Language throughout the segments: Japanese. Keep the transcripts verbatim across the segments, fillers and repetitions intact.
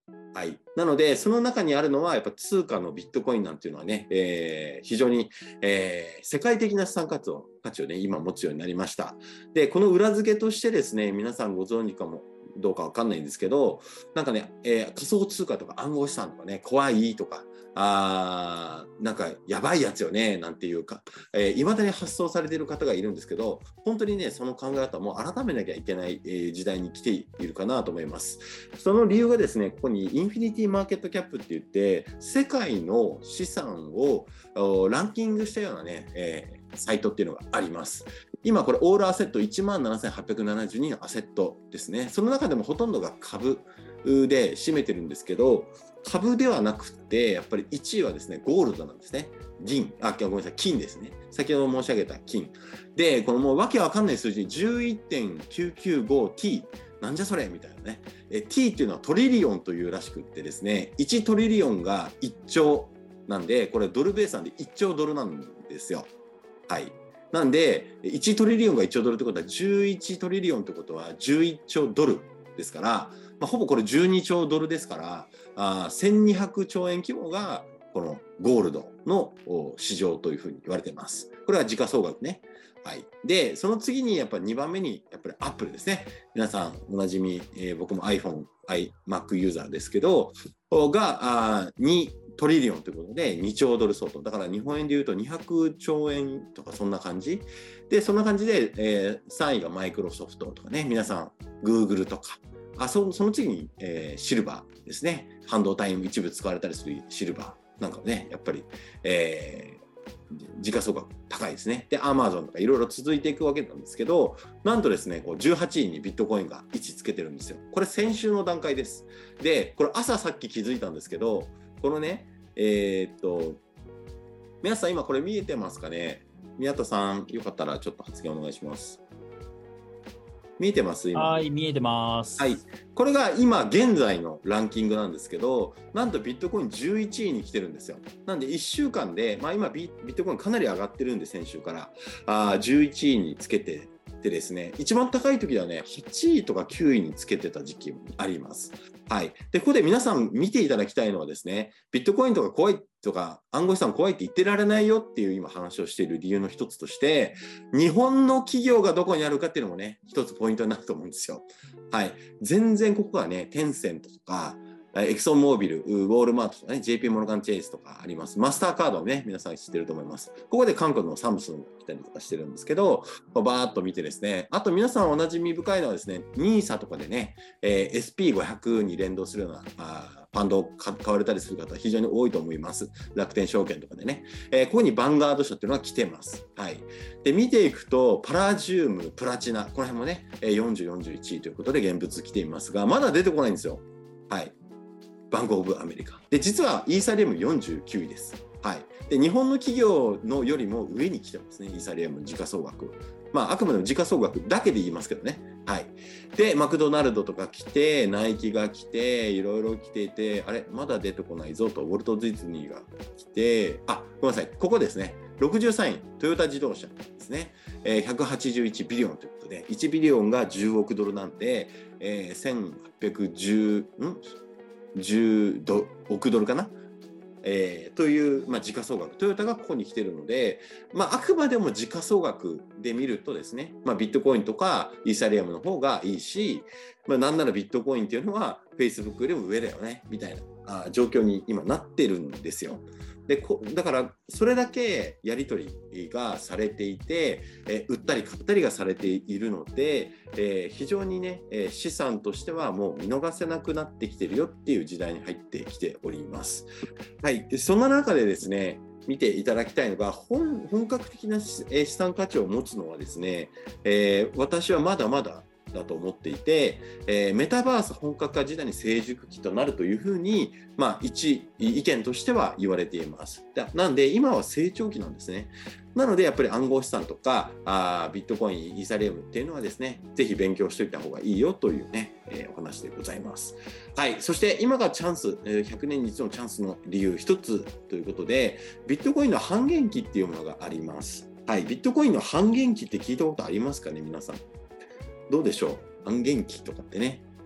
はい、なのでその中にあるのはやっぱ通貨のビットコインなんていうのはね、えー、非常に、えー、世界的な資産価値を、価値をね今持つようになりました。でこの裏付けとしてですね、皆さんご存知かもどうかわかんないんですけど、なんかね、えー、仮想通貨とか暗号資産とかね、怖いとか、あーなんかやばいやつよねなんていうか、えー、未だに発想されている方がいるんですけど、本当にねその考え方も改めなきゃいけない、えー、時代に来ているかなと思います。その理由がですね、ここにインフィニティマーケットキャップって言って、世界の資産をランキングしたようなね、えー、サイトっていうのがあります。今これオールアセット いちまんななせんはっぴゃくななじゅうに のアセットですね。その中でもほとんどが株で占めてるんですけど、株ではなくてやっぱりいちいはですねゴールドなんですね。銀、あ、ごめんなさい、金ですね。先ほど申し上げた金で、このもうわけわかんない数字 じゅういってんきゅうきゅうごティー、 なんじゃそれみたいなね。え T っていうのはトリリオンというらしくってですね、いちトリリオンがいっちょうなんで、これドルベースなんでいっちょうドルなんですよ。はい。なんでいちトリリオンがいっちょうドルってことはじゅういちトリリオンってことはじゅういっちょうドルですから、まあ、ほぼこれじゅうにちょうドルですから、あせんにひゃくちょうえん規模がこのゴールドの市場というふうに言われています。これは時価総額ね。はい、でその次にやっぱりにばんめにやっぱりアップルですね。皆さんおなじみ、えー、僕も iPhone、iMac ユーザーですけどがあにトリリオンということでにちょうドル相当だから日本円でいうとにひゃくちょうえんとかそんな感じで、そんな感じで、えー、さんいがマイクロソフトとかね、皆さん Google とか、あ そ, その次に、えー、シルバーですね。半導体に一部使われたりするシルバーなんかね、やっぱり、えー、時価総額高いですね。で、アマゾンとかいろいろ続いていくわけなんですけど、なんとですね、こうじゅうはちいにビットコインが位置つけてるんですよ。これ先週の段階です。で、これ朝さっき気づいたんですけど、このね、えー、っと、皆さん今これ見えてますかね。宮田さん、よかったらちょっと発言お願いします。見えてます今。 はい、見えてます。 はい。これが今現在のランキングなんですけど、なんとビットコインじゅういちいに来てるんですよ。なんでいっしゅうかんで、まあ今ビットコインかなり上がってるんで、先週からあじゅういちいにつけてでですね、一番高い時ではね、はちいとかきゅういにつけてた時期もあります。はい。で、ここで皆さん見ていただきたいのはですね、ビットコインとか怖いとか暗号資産怖いって言ってられないよっていう今話をしている理由の一つとして、日本の企業がどこにあるかっていうのもね、一つポイントになると思うんですよ。はい。全然ここはね、テンセントとか、エクソンモービル、ウォールマートとかね、ジェイピー モルガンチェイスとかあります。マスターカードをね、皆さん知ってると思います。ここで韓国のサムスンが来たりとかしてるんですけど、バーっと見てですね、あと皆さんおなじみ深いのはですね、ニーサ とかでね、えー、エスピーごひゃく に連動するようなあファンドを買われたりする方非常に多いと思います。楽天証券とかでね。えー、ここにヴァンガード社っていうのが来てます。はい。で、見ていくと、パラジウム、プラチナ、この辺もね、よんじゅう、よんじゅういちいということで現物来ていますが、まだ出てこないんですよ。はい。バンクオブアメリカ。で、実はイーサリアムよんじゅうきゅういです。はい。で、日本の企業のよりも上に来てますね、イーサリアムの時価総額。まあ、あくまでも時価総額だけで言いますけどね。はい。で、マクドナルドとか来て、ナイキが来て、いろいろ来ていて、あれ、まだ出てこないぞと、ウォルト・ディズニーが来て、あ、ごめんなさい、ここですね。ろくじゅうさんい、トヨタ自動車ですね。えー、ひゃくはちじゅういちビリオンということで、いちビリオンがじゅうおくドルなんで、えー、せんはっぴゃくじゅう、んじゅうおくドルかな、えー、という、まあ、時価総額、トヨタがここに来てるので、まあ、あくまでも時価総額で見るとですね、まあ、ビットコインとかイーサリアムの方がいいし、まあ、なんならビットコインっていうのは Facebook よりも上だよねみたいなあ状況に今なってるんですよ。でこだからそれだけやり取りがされていて、えー、売ったり買ったりがされているので、えー、非常にね、えー、資産としてはもう見逃せなくなってきてるよっていう時代に入ってきております。はい、でそんな中でですね、見ていただきたいのが 本, 本格的な資産価値を持つのはですね、えー、私はまだまだだと思っていて、えー、メタバース本格化時代に成熟期となるというふうに、まあ、一意見としては言われています。なんで今は成長期なんですね。なのでやっぱり暗号資産とかあビットコイン、イーサリアムっていうのはですね、ぜひ勉強しておいた方がいいよというね、えー、お話でございます。はい、そして今がチャンス、ひゃくねんに一度のチャンスの理由一つということで、ビットコインの半減期っていうものがあります。はい、ビットコインの半減期って聞いたことありますかね、皆さん。どうでしょう、半減期とかってね。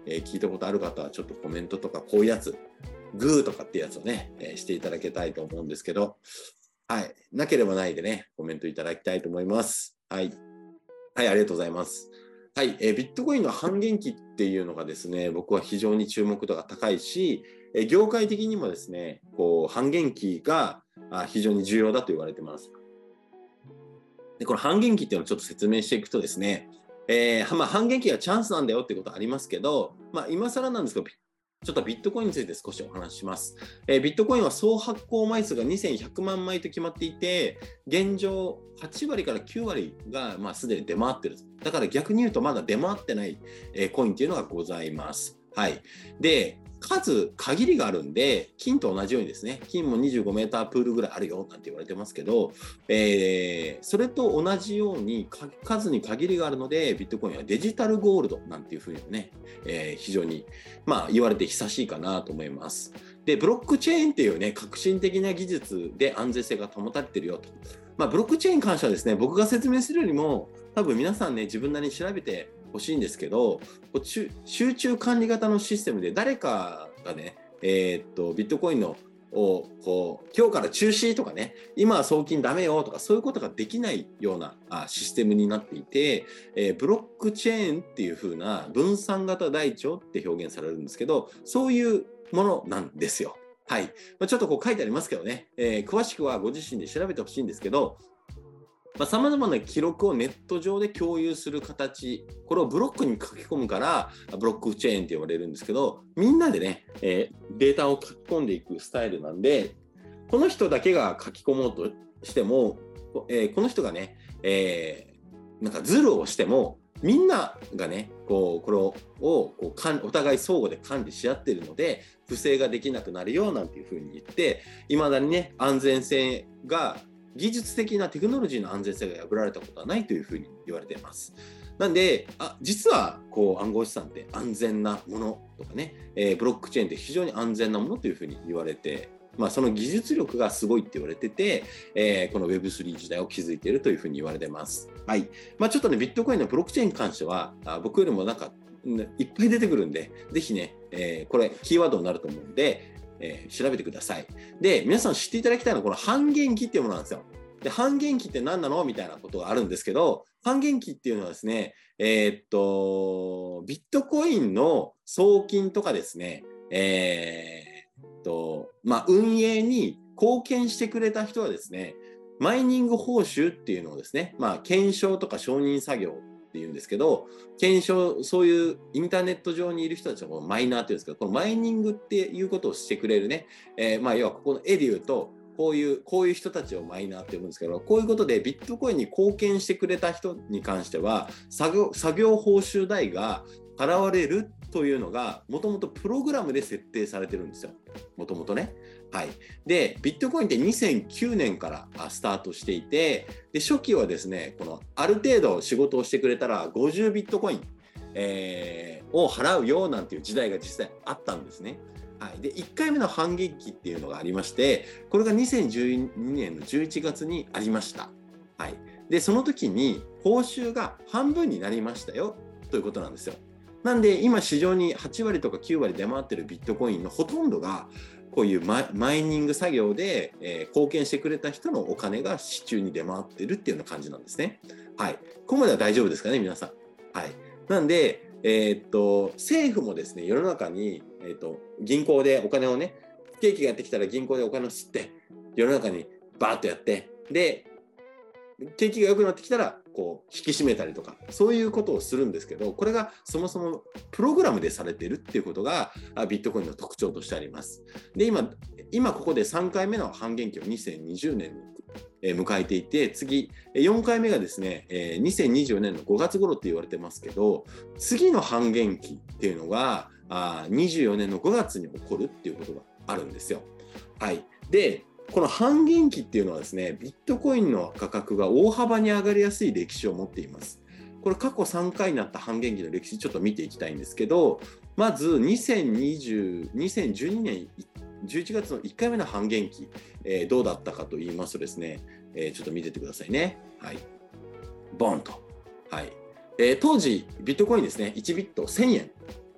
えー、聞いたことある方はちょっとコメントとかこういうやつ、グーとかってやつをね、えー、していただきたいと思うんですけど、はい。なければないでね、コメントいただきたいと思います。はい。はい、ありがとうございます。はい、えー、ビットコインの半減期っていうのがですね、僕は非常に注目度が高いし、えー、業界的にもですね、こう半減期が非常に重要だと言われています。で、この半減期っていうのをちょっと説明していくとですね、えーまあ、半減期がチャンスなんだよってことはありますけど、まあ、今更なんですけど、ちょっとビットコインについて少しお話しします。えー、ビットコインは総発行枚数がにせんひゃくまんまいと決まっていて、現状はちわりからきゅうわりがまあすでに出回っている。だから逆に言うとまだ出回ってない、えー、コインっていうのがございます。はい。で、数限りがあるんで、金と同じようにですね、金もにじゅうごメータープールぐらいあるよなんて言われてますけど、えー、それと同じように数に限りがあるので、ビットコインはデジタルゴールドなんていうふうにね、えー、非常に、まあ、言われて久しいかなと思います。で、ブロックチェーンっていうね、革新的な技術で安全性が保たれているよと。まあ、ブロックチェーンに関してはですね、僕が説明するよりも、多分皆さんね、自分なりに調べて欲しいんですけど、集中管理型のシステムで誰かがね、えー、っとビットコインのをこう今日から中止とかね、今は送金ダメよとかそういうことができないようなあシステムになっていて、えー、ブロックチェーンっていう風な分散型台帳って表現されるんですけど、そういうものなんですよ。はい、まあ、ちょっとこう書いてありますけどね、えー、詳しくはご自身で調べてほしいんですけど、さまざまな記録をネット上で共有する形、これをブロックに書き込むからブロックチェーンって呼ばれるんですけど、みんなでね、えー、データを書き込んでいくスタイルなんで、この人だけが書き込もうとしても、えー、この人がね、えー、なんかズルをしてもみんながね、こうこれをこうお互い相互で管理し合っているので、不正ができなくなるよなんていうふうに言って、いまだにね、安全性が技術的なテクノロジーの安全性が破られたことはないというふうに言われています。なんで、あ実はこう暗号資産って安全なものとかね、えー、ブロックチェーンって非常に安全なものというふうに言われて、まあ、その技術力がすごいって言われてて、えー、この ウェブスリー 時代を築いているというふうに言われています。はい。まあ、ちょっとね、ビットコインのブロックチェーンに関しては、あ僕よりもなんかいっぱい出てくるんで、ぜひね、えー、これキーワードになると思うんで、えー、調べてください。で、皆さん知っていただきたいのはこの半減期っていうものなんですよ。で、半減期って何なのみたいなことがあるんですけど、半減期っていうのはですね、えー、っと、ビットコインの送金とかですね、えー、っと、まあ、運営に貢献してくれた人はですね、マイニング報酬っていうのをですね、まあ、検証とか承認作業っていうんですけど、検証、そういうインターネット上にいる人たちはこのマイナーっていうんですけど、このマイニングっていうことをしてくれるね、えー、まあ要はここの絵で言うと、こういうこういう人たちをマイナーって呼ぶんですけど、こういうことでビットコインに貢献してくれた人に関しては作業、作業報酬代が払われるというのがもともとプログラムで設定されてるんですよ。もともとね。はい。で、ビットコインってにせんきゅうねんからスタートしていて、で初期はですね、このある程度仕事をしてくれたらごじゅうビットコイン、えー、を払うよなんていう時代が実際あったんですね。はい、でいっかいめの半減期っていうのがありまして、これがにせんじゅうにねんのじゅういちがつにありました。はい、でその時に報酬が半分になりましたよということなんですよ。なんで今市場にはちわりとかきゅうわり出回ってるビットコインのほとんどがこういうマイニング作業で、えー、貢献してくれた人のお金が市中に出回ってるっていうような感じなんですね。はい、ここまでは大丈夫ですかね皆さん。はい、なんでえー、っと政府もですね、世の中に、えー、っと銀行でお金をね、不景気がやってきたら銀行でお金を吸って世の中にバーッとやって、で景気が良くなってきたらこう引き締めたりとか、そういうことをするんですけど、これがそもそもプログラムでされているっていうことがビットコインの特徴としてあります。で 今, 今ここでさんかいめの半減期をにせんにじゅうねんに迎えていて、次よんかいめがですねにせんにじゅうよねんのごがつ頃って言われてますけど、次の半減期っていうのがにじゅうよねんのごがつに起こるっていうことがあるんですよ。はい。でこの半減期っていうのはですね、ビットコインの価格が大幅に上がりやすい歴史を持っています。これ過去さんかいになった半減期の歴史ちょっと見ていきたいんですけど、まずにせんにじゅう、にせんじゅうにねんじゅういちがつのいっかいめの半減期、えー、どうだったかと言いますとですね、えー、ちょっと見ててくださいね。はい。ボンと。はい。えー、当時ビットコインですね、いちビットせんえん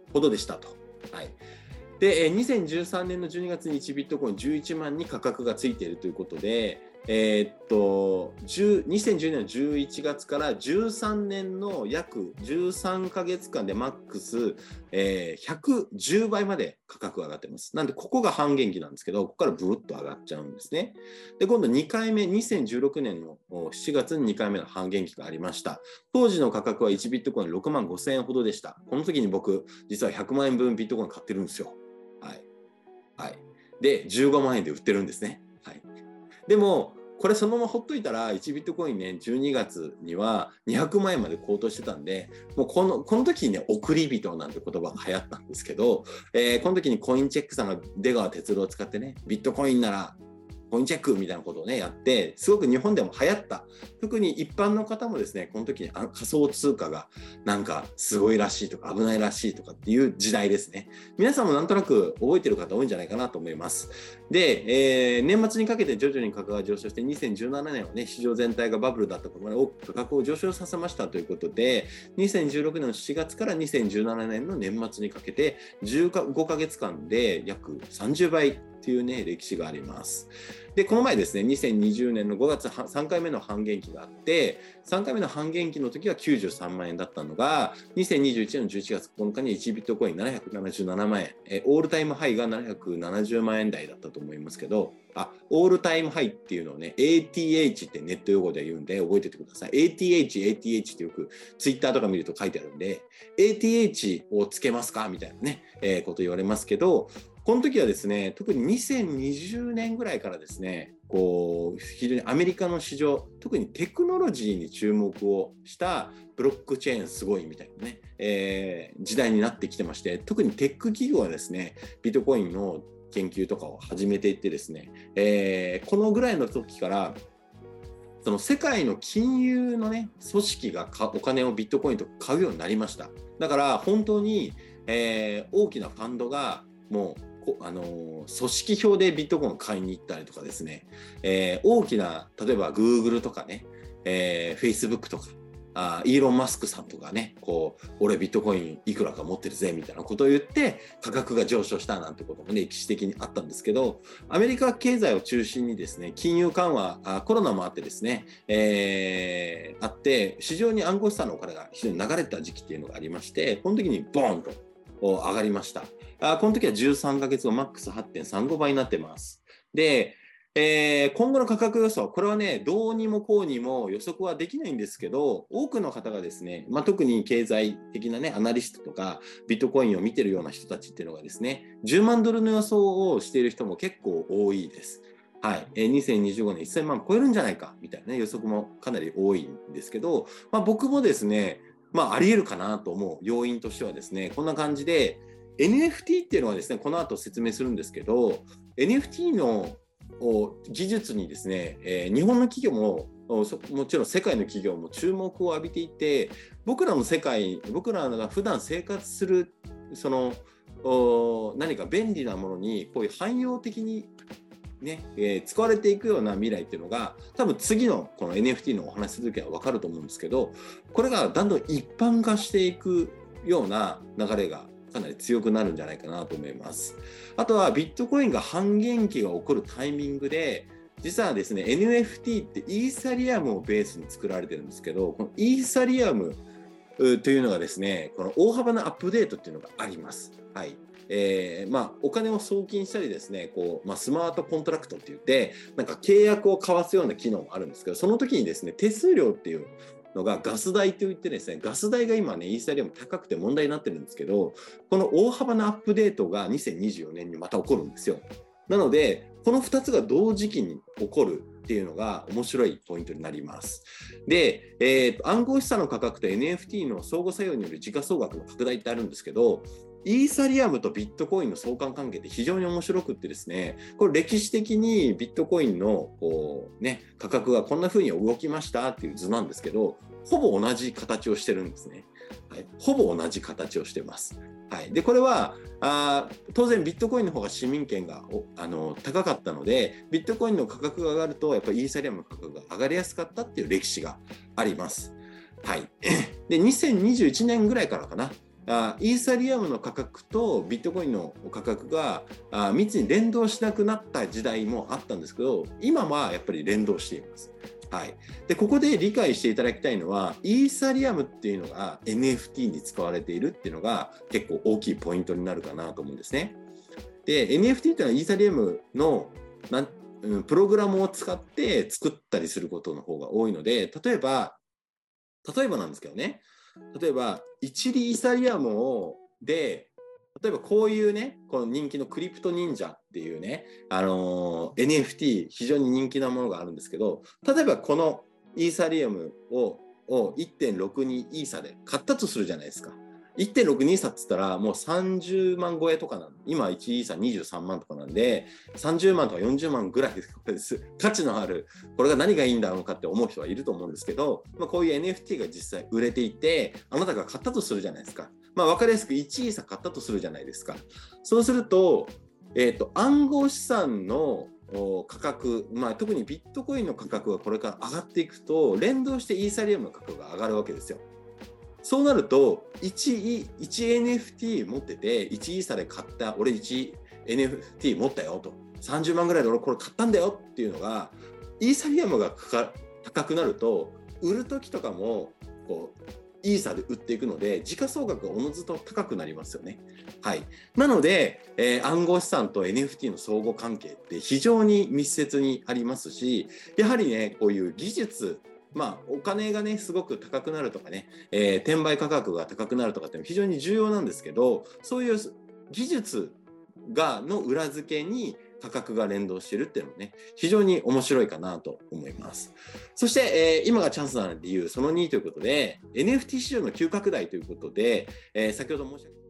ほどでしたと。はい。で、にせんじゅうさんねんのじゅうにがつにいちビットコインじゅういちまんに価格がついているということで、えー、っとにせんじゅうねんのじゅういちがつからじゅうさんねんの約じゅうさんかげつかんでマックス、えー、ひゃくじゅうばいまで価格が上がっています。なんでここが半減期なんですけど、ここからブーッと上がっちゃうんですね。で、今度にかいめ、にせんじゅうろくねんのしちがつににかいめの半減期がありました。当時の価格はいちビットコインろくまんごせんえんほどでした。この時に僕、実はひゃくまんえんぶんビットコイン買ってるんですよ。はい。はい。で、じゅうごまんえんで売ってるんですね。はい。でも、これそのままほっといたらいちビットコインね、じゅうにがつにはにひゃくまんえんまで高騰してたんで、もうこの、この時にね、送り人なんて言葉が流行ったんですけど、えー、この時にコインチェックさんが出川哲朗を使ってね、ビットコインならコインチェックみたいなことをね、やって、すごく日本でも流行った。特に一般の方もですね、この時にあ仮想通貨がなんかすごいらしいとか危ないらしいとかっていう時代ですね。皆さんもなんとなく覚えてる方多いんじゃないかなと思います。で、えー、年末にかけて徐々に価格が上昇して、にせんじゅうななねんはね、市場全体がバブルだったことで多く価格を上昇させましたということで、にせんじゅうろくねんのしがつからにせんじゅうななねんの年末にかけてじゅうごかげつかんで約さんじゅうばいっていうね、歴史があります。で、この前ですね、にせんにじゅうねんのごがつさんかいめの半減期があって、さんかいめの半減期の時はきゅうじゅうさんまんえんだったのが、にせんにじゅういちねんのじゅういちがつここのかにいちビットコインななひゃくななじゅうななまんえん、えオールタイムハイがななひゃくななじゅうまんえん台だったと思いますけど、あ、オールタイムハイっていうのをね、エーティーエイチ ってネット用語で言うんで覚えておいてください。エーティーエイチ、エーティーエイチ ってよくツイッターとか見ると書いてあるんで、エーティーエイチ をつけますかみたいなね、えー、こと言われますけど、この時はですね、特ににせんにじゅうねんぐらいからですね、こう非常にアメリカの市場、特にテクノロジーに注目をしたブロックチェーンすごいみたいなね、えー、時代になってきてまして、特にテック企業はですね、ビットコインの研究とかを始めていってですね、えー、このぐらいの時からその世界の金融のね組織がお金をビットコインと買うようになりました。だから本当に、えー、大きなファンドがもうあの組織票でビットコインを買いに行ったりとかですね、えー、大きな例えば Google とかね、えー、Facebook とかあイーロン・マスクさんとかね、こう俺ビットコインいくらか持ってるぜみたいなことを言って価格が上昇したなんてこともね歴史的にあったんですけど、アメリカ経済を中心にですね金融緩和あコロナもあってですね、えー、あって市場に暗号資産のお金が非常に流れた時期っていうのがありまして、この時にボーンと上がりました。あこの時はじゅうさんかげつ後マックス はってんさんご 倍になってます。で、えー、今後の価格予想、これはねどうにもこうにも予測はできないんですけど、多くの方がですね、まあ、特に経済的なねアナリストとかビットコインを見てるような人たちっていうのがですね、じゅうまんドルの予想をしている人も結構多いです。はい、えー、にせんにじゅうごねんせんまん超えるんじゃないかみたいな、ね、予測もかなり多いんですけど、まあ、僕もですね、まあ、ありえるかなと思う要因としてはですね、こんな感じで エヌエフティー っていうのはですね、この後説明するんですけど、エヌエフティー の技術にですね、えー、日本の企業ももちろん世界の企業も注目を浴びていて、僕らの世界、僕らが普段生活するその何か便利なものにこういう汎用的にね、えー、使われていくような未来っていうのが多分次のこの エヌエフティー のお話するときは分かると思うんですけど、これがだんだん一般化していくような流れがかなり強くなるんじゃないかなと思います。あとはビットコインが半減期が起こるタイミングで、実はですね エヌエフティー ってイーサリアムをベースに作られてるんですけど、このイーサリアムというのがですね、この大幅なアップデートっていうのがあります。はい。えーまあ、お金を送金したりですね、こうまあ、スマートコントラクトって言ってなんか契約を交わすような機能もあるんですけど、その時にですね手数料っていうのがガス代といってですね、ガス代が今ねイーサリアム高くて問題になってるんですけど、この大幅なアップデートがにせんにじゅうよねんにまた起こるんですよ。なのでこのふたつが同時期に起こるっていうのが面白いポイントになります。で、えーと、暗号資産の価格と エヌエフティー の相互作用による時価総額の拡大ってあるんですけど、イーサリアムとビットコインの相関関係って非常に面白くってですね、これ歴史的にビットコインのこう、ね、価格がこんな風に動きましたっていう図なんですけど、ほぼ同じ形をしてるんですね。はい、ほぼ同じ形をしてます。はい、でこれはあ当然ビットコインの方が市民権があの高かったので、ビットコインの価格が上がるとやっぱりイーサリアムの価格が上がりやすかったっていう歴史があります。はい、でにせんにじゅういちねんぐらいからかな、 あイーサリアムの価格とビットコインの価格があ密に連動しなくなった時代もあったんですけど、今はやっぱり連動しています。はい、でここで理解していただきたいのは、イーサリアムっていうのが エヌエフティー に使われているっていうのが結構大きいポイントになるかなと思うんですね。で エヌエフティー っていうのはイーサリアムのなんプログラムを使って作ったりすることの方が多いので、例えば例えばなんですけどね、例えばいちイーサリアムをで例えばこういうね、この人気のクリプト忍者っていうね、あのー、エヌエフティー 非常に人気なものがあるんですけど、例えばこのイーサリアムをを いってんろくに イーサで買ったとするじゃないですか。いってんろくに イーサって言ったらもうさんじゅうまん超えとかなんで、今いちイーサにじゅうさんまんとかなんで、さんじゅうまんとかよんじゅうまんぐらいです価値のある、これが何がいいんだろうかって思う人はいると思うんですけど、まあ、こういう エヌエフティー が実際売れていて、あなたが買ったとするじゃないですか。まあ、分かりやすくいちイーサ買ったとするじゃないですか。そうすると、えーと、暗号資産の価格、まあ、特にビットコインの価格がこれから上がっていくと、連動してイーサリアムの価格が上がるわけですよ。そうなると いち, いちエヌエフティー 持ってていちイーサで買った、俺 いちエヌエフティー 持ったよと、さんじゅうまんぐらいで俺これ買ったんだよっていうのが、イーサリアムが高くなると売る時とかもこうイーサで売っていくので、時価総額がおのずと高くなりますよね。はい、なので、えー、暗号資産と エヌエフティー の相互関係って非常に密接にありますし、やはりね、こういう技術、まあ、お金がねすごく高くなるとかね、えー、転売価格が高くなるとかって非常に重要なんですけど、そういう技術がの裏付けに価格が連動しているっていうのもね、非常に面白いかなと思います。そして、えー、今がチャンスな理由そのにということで、 エヌエフティー 市場の急拡大ということで、えー、先ほど申し上げた